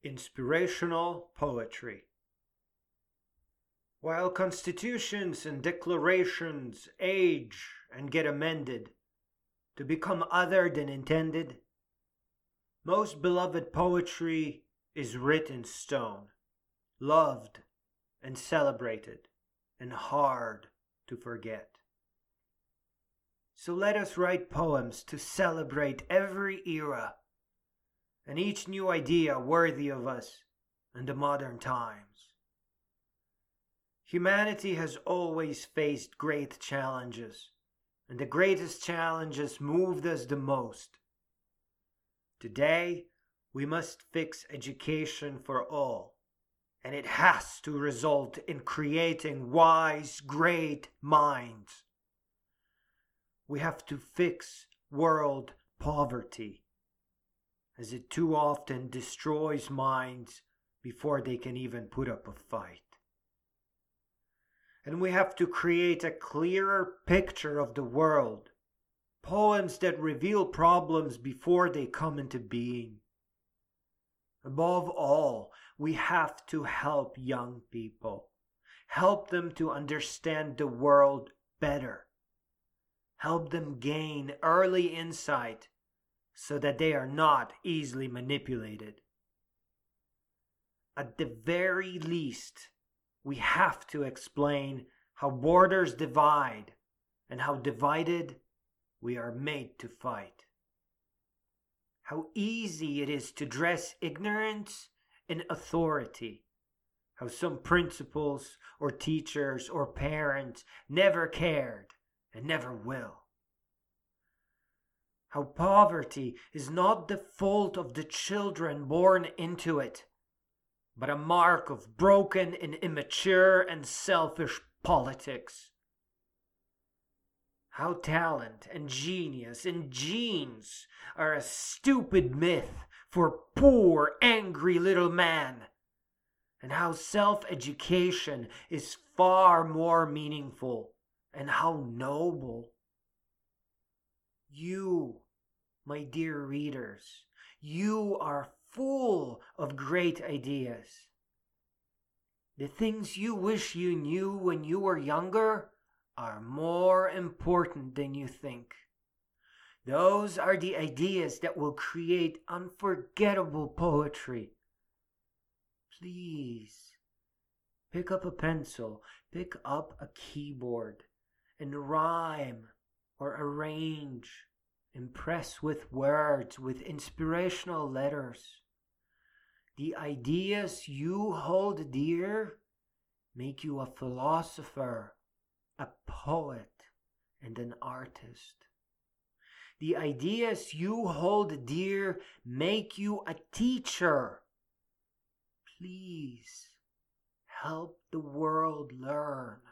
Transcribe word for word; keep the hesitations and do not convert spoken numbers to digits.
Inspirational poetry. While constitutions and declarations age and get amended to become other than intended, most beloved poetry is writ in stone, loved and celebrated, and hard to forget. So let us write poems to celebrate every era and each new idea worthy of us in the modern times. Humanity has always faced great challenges, and the greatest challenges moved us the most. Today, we must fix education for all, and it has to result in creating wise, great minds. We have to fix world poverty, as it too often destroys minds before they can even put up a fight. And we have to create a clearer picture of the world, poems that reveal problems before they come into being. Above all, we have to help young people, help them to understand the world better, help them gain early insight so that they are not easily manipulated. At the very least, we have to explain how borders divide and how divided we are made to fight. How easy it is to dress ignorance in authority. How some principals or teachers or parents never cared and never will. How poverty is not the fault of the children born into it, but a mark of broken and immature and selfish politics. How talent and genius and genes are a stupid myth for poor, angry little man, and how self-education is far more meaningful and how noble. You, my dear readers, you are full of great ideas. The things you wish you knew when you were younger are more important than you think. Those are the ideas that will create unforgettable poetry. Please, pick up a pencil, pick up a keyboard, and rhyme or arrange, impress with words, with inspirational letters. The ideas you hold dear make you a philosopher, a poet, and an artist. The ideas you hold dear make you a teacher. Please help the world learn.